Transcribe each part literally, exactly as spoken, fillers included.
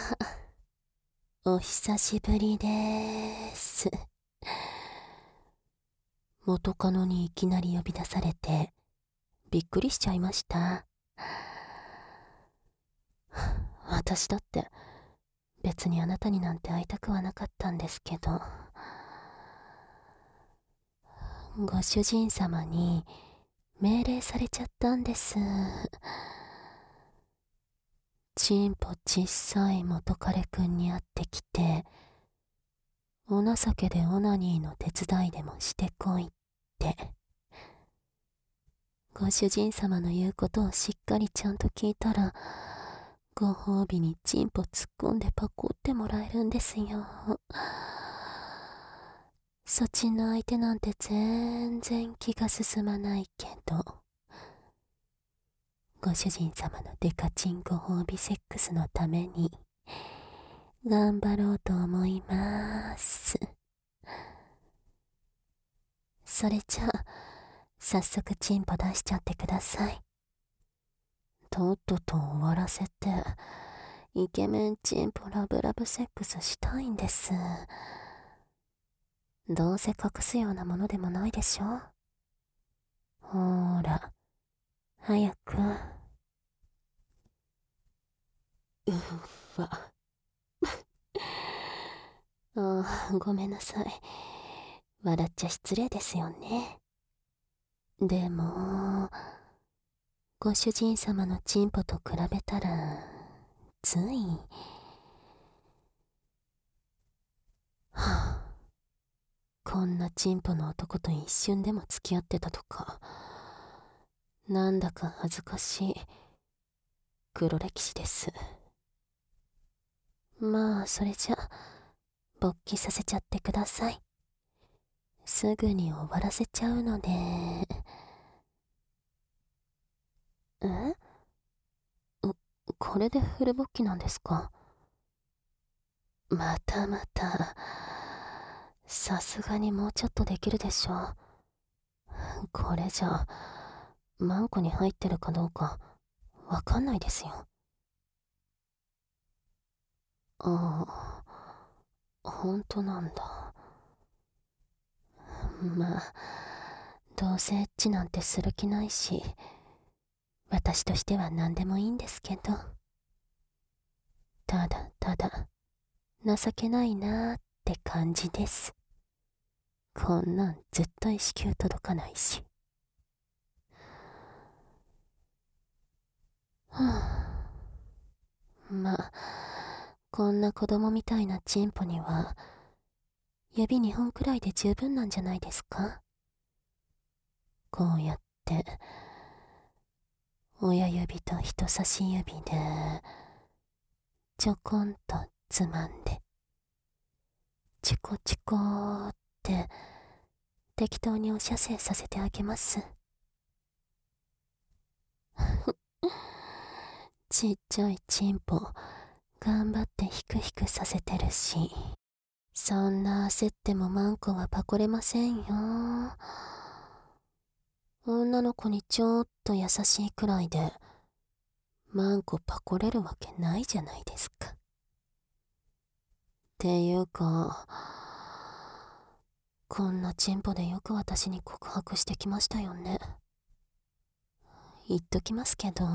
お久しぶりでーす。元カノにいきなり呼び出されて、びっくりしちゃいました。私だって、別にあなたになんて会いたくはなかったんですけど、ご主人様に命令されちゃったんです。ちんぽちっさい元彼くんに会ってきて、お情けでオナニーの手伝いでもしてこいって。ご主人様の言うことをしっかりちゃんと聞いたら、ご褒美にチンポ突っ込んでパコってもらえるんですよ。そっちの相手なんて全然気が進まないけど、ご主人様のデカチンご褒美セックスのために頑張ろうと思います。それじゃあ早速チンポ出しちゃってください。とっとと終わらせてイケメンチンポラブラブセックスしたいんです。どうせ隠すようなものでもないでしょ。ほーら早く。うっわああ、ごめんなさい。笑っちゃ失礼ですよね。でもご主人様のチンポと比べたらついはあ、こんなチンポの男と一瞬でも付き合ってたとか、なんだか恥ずかしい黒歴史です。まあそれじゃ勃起させちゃってください。すぐに終わらせちゃうので。え？これでフル勃起なんですか？またまた。さすがにもうちょっとできるでしょ。これじゃマンコに入ってるかどうかわかんないですよ。ああ、ほんとなんだ。まあどうせエッチなんてする気ないし、私としては何でもいいんですけど、ただただ情けないなーって感じです。こんなん絶対子宮届かないし。はあ、まあこんな子供みたいなチンポには指にほんくらいで十分なんじゃないですか。こうやって親指と人差し指でちょこんとつまんでチコチコーって適当にお射精させてあげます。ちっちゃいチンポ頑張ってヒクヒクさせてるし、そんな焦ってもマンコはパコれませんよ。女の子にちょっと優しいくらいでマンコパコれるわけないじゃないですか。っていうか、こんなチンポでよく私に告白してきましたよね。言っときますけど、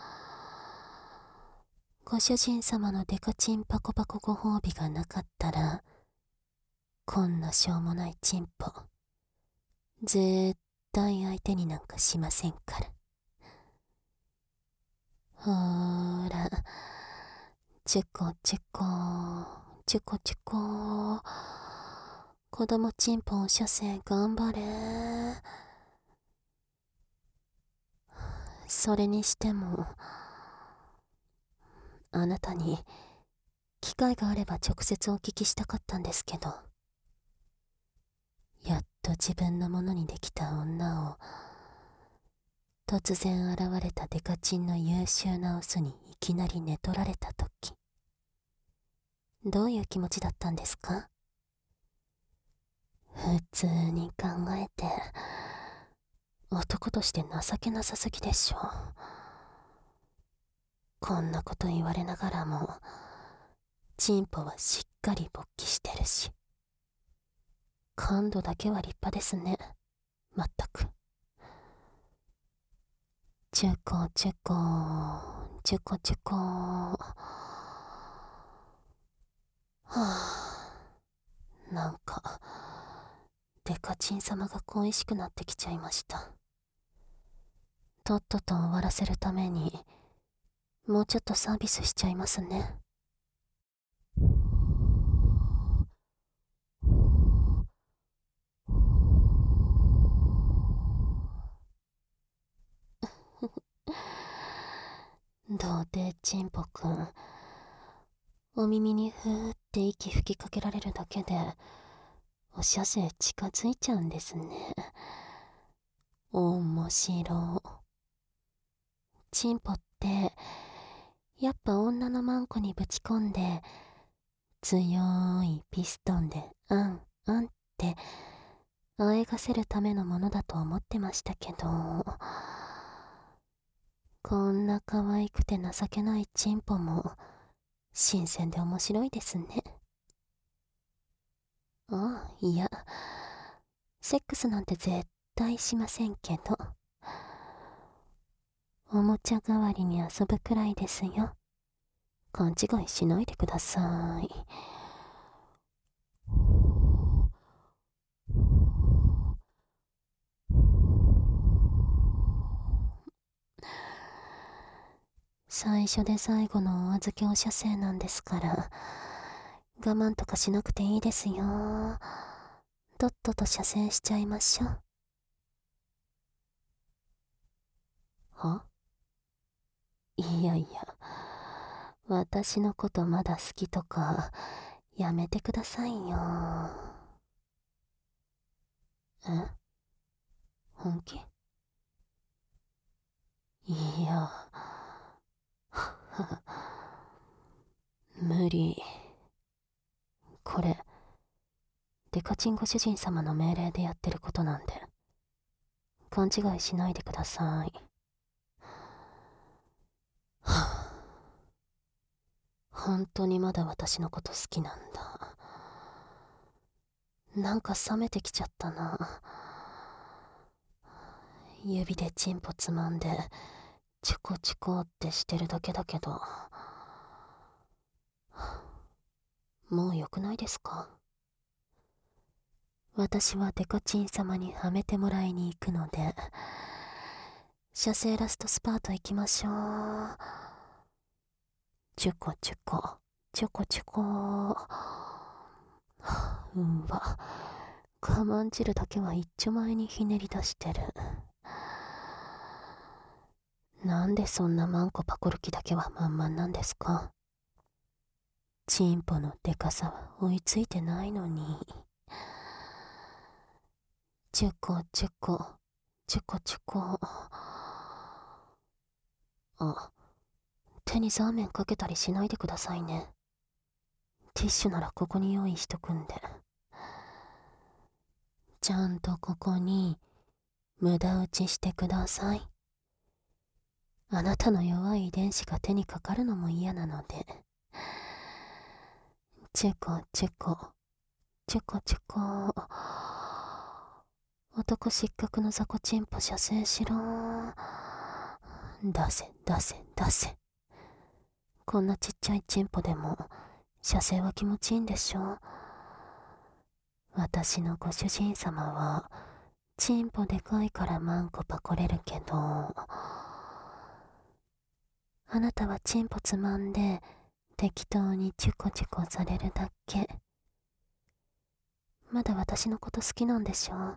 ご主人様のデカチンパコパコご褒美がなかったら、こんなしょうもないチンポ絶対相手になんかしませんから。ほーら、チュコチュコチュコチュコ、子供チンポお射精頑張れ。それにしてもあなたに機会があれば直接お聞きしたかったんですけど、やっと自分のものにできた女を突然現れたデカチンの優秀なオスにいきなり寝取られた時、どういう気持ちだったんですか？普通に考えて男として情けなさすぎでしょ。こんなこと言われながらもチンポはしっかり勃起してるし、感度だけは立派ですね。まったく。チュコチュコチュコチュコ。はあ、なんかデカチン様が恋しくなってきちゃいました。とっとと終わらせるためにもうちょっとサービスしちゃいますね。どうでチンポくん、お耳にふーって息吹きかけられるだけでお射精近づいちゃうんですね。面白。チンポってやっぱ女のマンコにぶち込んで強いピストンであんあんってあえがせるためのものだと思ってましたけど、こんな可愛くて情けないチンポも新鮮で面白いですね。ああ、いや、セックスなんて絶対しませんけど、おもちゃ代わりに遊ぶくらいですよ。勘違いしないでください。最初で最後のお預けお射精なんですから、我慢とかしなくていいですよ。とっとと射精しちゃいましょう。はいやいや、私のことまだ好きとかやめてくださいよ。え、本気？いや無理。これデカチンご主人様の命令でやってることなんで勘違いしないでください。はあ、本当にまだ私のこと好きなんだ。なんか冷めてきちゃったな。指でチンポつまんでチュコチュコってしてるだけだけど、もう良くないですか？私はデカチン様にはめてもらいに行くので、射精ラストスパート行きましょう。チュコチュコチュコチュコ。うんわ、我慢汁だけは一丁前にひねり出してる。なんでそんなマンコパコる気だけは満々なんですか？チンポのデカさは追いついてないのに。チュコチュコチュコチュコ。あ、手にザーメンかけたりしないでくださいね。ティッシュならここに用意しとくんで。ちゃんとここに無駄打ちしてください。あなたの弱い遺伝子が手にかかるのも嫌なので。チュコチュコチュコチュコ。男失格の雑魚チンポ射精しろ。出せ出せ出せ。こんなちっちゃいチンポでも射精は気持ちいいんでしょ。私のご主人様はチンポでかいからマンコパコれるけど、あなたはチンポつまんで適当にチュコチュコされるだけ。まだ私のこと好きなんでしょ。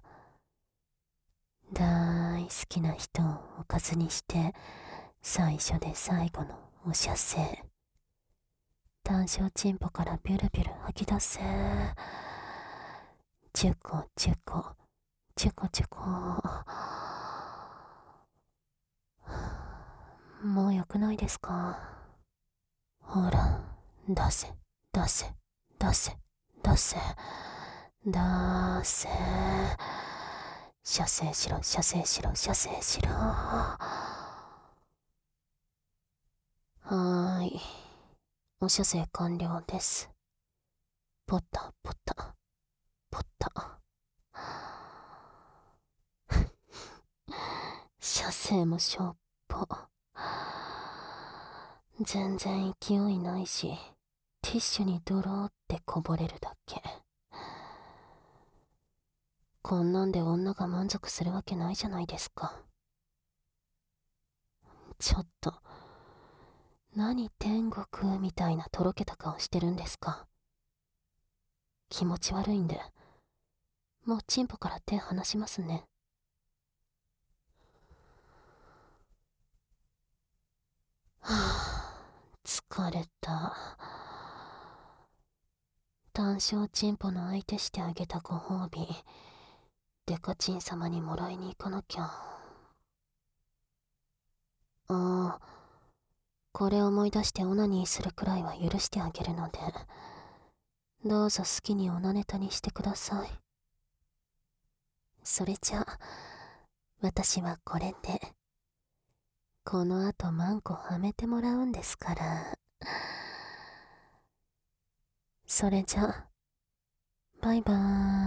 大好きな人をおかずにして最初で最後のお射精。単焦チンポからビュルビュル吐き出せ。チュコチュコチュコチュコ。もう良くないですか？ほら、出せ出せ出せ出せ出せ。射精しろ射精しろ射精しろ。はーい、 お射精完了です。ポタポタ、ポタ。射精もしょっぽ。全然勢いないし、ティッシュにドローってこぼれるだけ。こんなんで女が満足するわけないじゃないですか。ちょっと、何天国みたいなとろけた顔してるんですか。気持ち悪いんで、もうチンポから手離しますね。はぁ、疲れた。単勝チンポの相手してあげたご褒美、デカチン様にもらいに行かなきゃ。ああ、これ思い出してオナニーするくらいは許してあげるので、どうぞ好きにオナネタにしてください。それじゃあ、私はこれで、この後マンコはめてもらうんですから。それじゃ、バイバーイ。